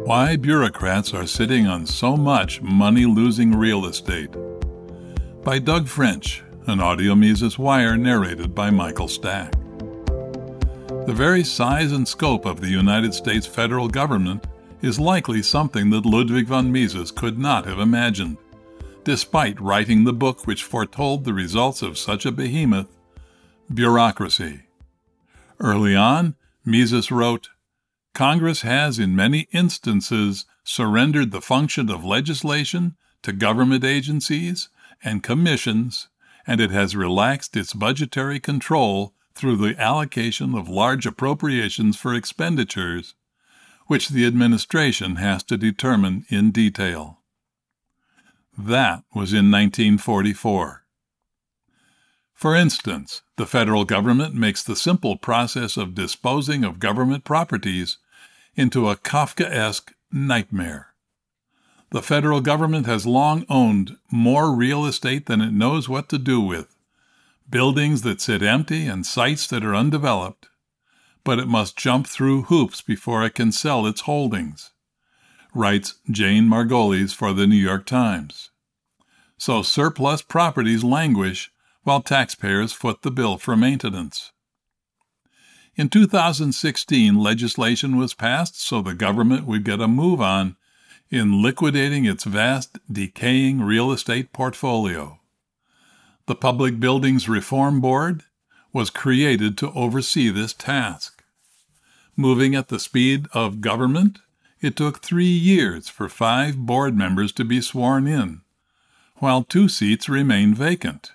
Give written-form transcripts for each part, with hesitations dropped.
Why bureaucrats are sitting on so much money-losing real estate. By Doug French, an Audio Mises Wire narrated by Michael Stack. The very size and scope of the United States federal government is likely something that Ludwig von Mises could not have imagined, despite writing the book which foretold the results of such a behemoth, Bureaucracy. Early on, Mises wrote, "Congress has in many instances surrendered the function of legislation to government agencies and commissions, and it has relaxed its budgetary control through the allocation of large appropriations for expenditures, which the administration has to determine in detail." That was in 1944. For instance, the federal government makes the simple process of disposing of government properties into a Kafkaesque nightmare. The federal government has long owned more real estate than it knows what to do with, buildings that sit empty and sites that are undeveloped, but it must jump through hoops before it can sell its holdings, writes Jane Margolis for the New York Times. So surplus properties languish while taxpayers foot the bill for maintenance. In 2016, legislation was passed so the government would get a move on in liquidating its vast, decaying real estate portfolio. The Public Buildings Reform Board was created to oversee this task. Moving at the speed of government, it took 3 years for 5 board members to be sworn in, while 2 seats remained vacant.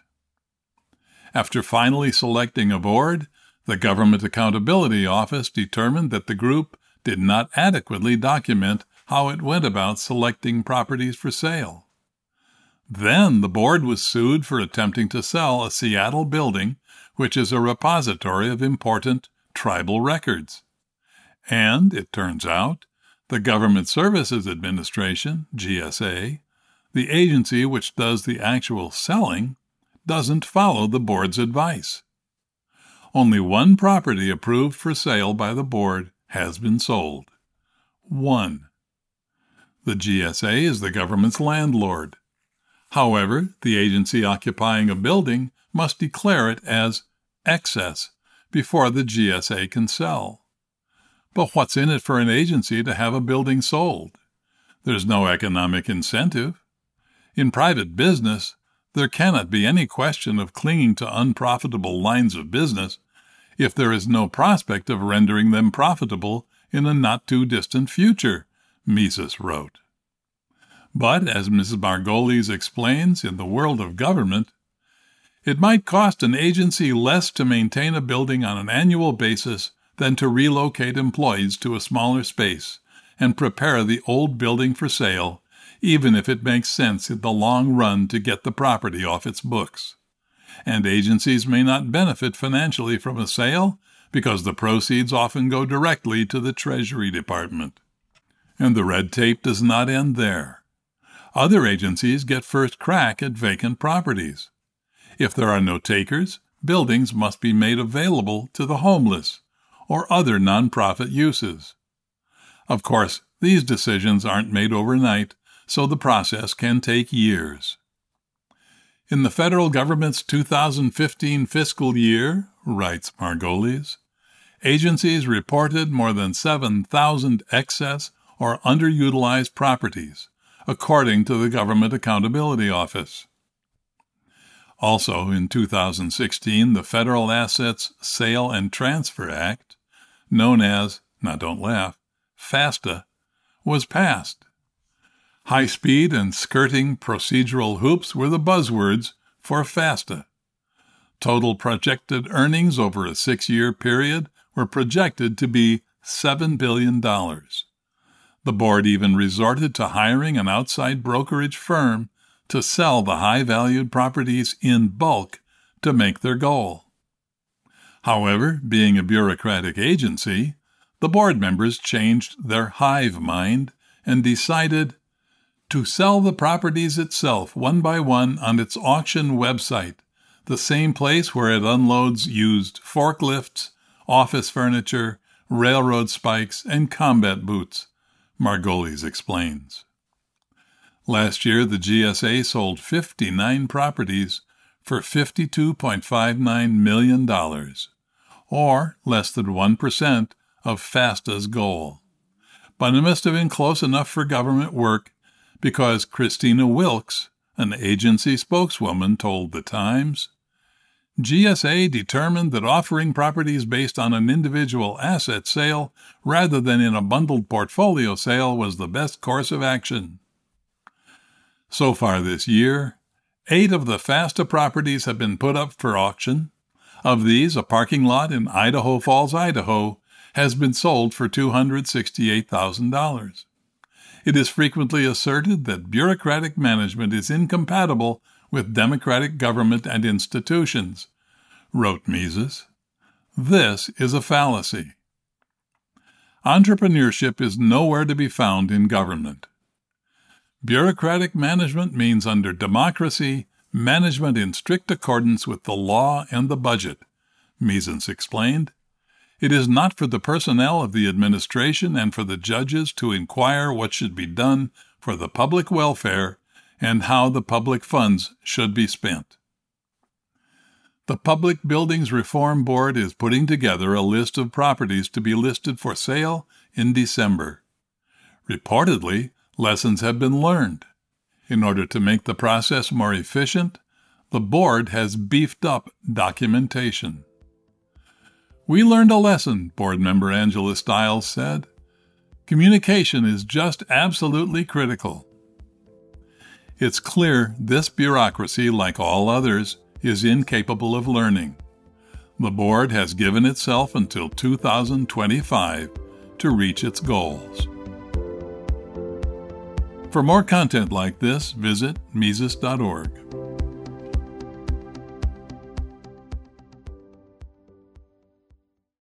After finally selecting a board, the Government Accountability Office determined that the group did not adequately document how it went about selecting properties for sale. Then the board was sued for attempting to sell a Seattle building, which is a repository of important tribal records. And, it turns out, the Government Services Administration, GSA, the agency which does the actual selling, doesn't follow the board's advice. Only one property approved for sale by the board has been sold. 1. The GSA is the government's landlord. However, the agency occupying a building must declare it as excess before the GSA can sell. But what's in it for an agency to have a building sold? There's no economic incentive. In private business, there cannot be any question of clinging to unprofitable lines of business if there is no prospect of rendering them profitable in a not-too-distant future, Mises wrote. But, as Mrs. Margolis explains in The World of Government, it might cost an agency less to maintain a building on an annual basis than to relocate employees to a smaller space and prepare the old building for sale, even if it makes sense in the long run to get the property off its books. And agencies may not benefit financially from a sale because the proceeds often go directly to the Treasury Department. And the red tape does not end there. Other agencies get first crack at vacant properties. If there are no takers, buildings must be made available to the homeless or other nonprofit uses. Of course, these decisions aren't made overnight, so the process can take years. In the federal government's 2015 fiscal year, writes Margolis, agencies reported more than 7,000 excess or underutilized properties, according to the Government Accountability Office. Also, in 2016, the Federal Assets Sale and Transfer Act, known as, now don't laugh, FASTA, was passed. High-speed and skirting procedural hoops were the buzzwords for FASTA. Total projected earnings over a 6-year period were projected to be $7 billion. The board even resorted to hiring an outside brokerage firm to sell the high-valued properties in bulk to make their goal. However, being a bureaucratic agency, the board members changed their hive mind and decided to sell the properties itself one by one on its auction website, the same place where it unloads used forklifts, office furniture, railroad spikes, and combat boots, Margolis explains. Last year, the GSA sold 59 properties for $52.59 million, or less than 1% of FASTA's goal. But it must have been close enough for government work because Christina Wilkes, an agency spokeswoman, told The Times, GSA determined that offering properties based on an individual asset sale rather than in a bundled portfolio sale was the best course of action. So far this year, 8 of the FASTA properties have been put up for auction. Of these, a parking lot in Idaho Falls, Idaho, has been sold for $268,000. It is frequently asserted that bureaucratic management is incompatible with democratic government and institutions, wrote Mises. This is a fallacy. Entrepreneurship is nowhere to be found in government. Bureaucratic management means under democracy, management in strict accordance with the law and the budget, Mises explained. It is not for the personnel of the administration and for the judges to inquire what should be done for the public welfare and how the public funds should be spent. The Public Buildings Reform Board is putting together a list of properties to be listed for sale in December. Reportedly, lessons have been learned. In order to make the process more efficient, the board has beefed up documentation. We learned a lesson, board member Angela Stiles said. Communication is just absolutely critical. It's clear this bureaucracy, like all others, is incapable of learning. The board has given itself until 2025 to reach its goals. For more content like this, visit Mises.org.